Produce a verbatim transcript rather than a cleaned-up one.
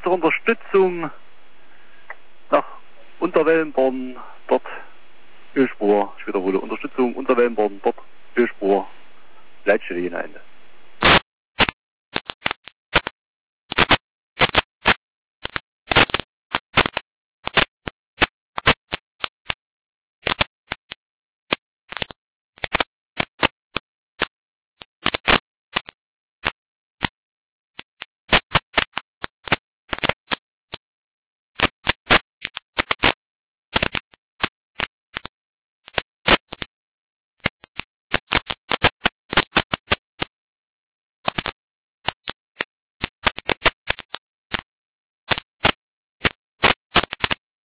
zur Unterstützung nach Unterwellenborn, dort Ölspur, ich wiederhole, Unterstützung Unterwellenborn, dort Ölspur, Leitstelle hinein.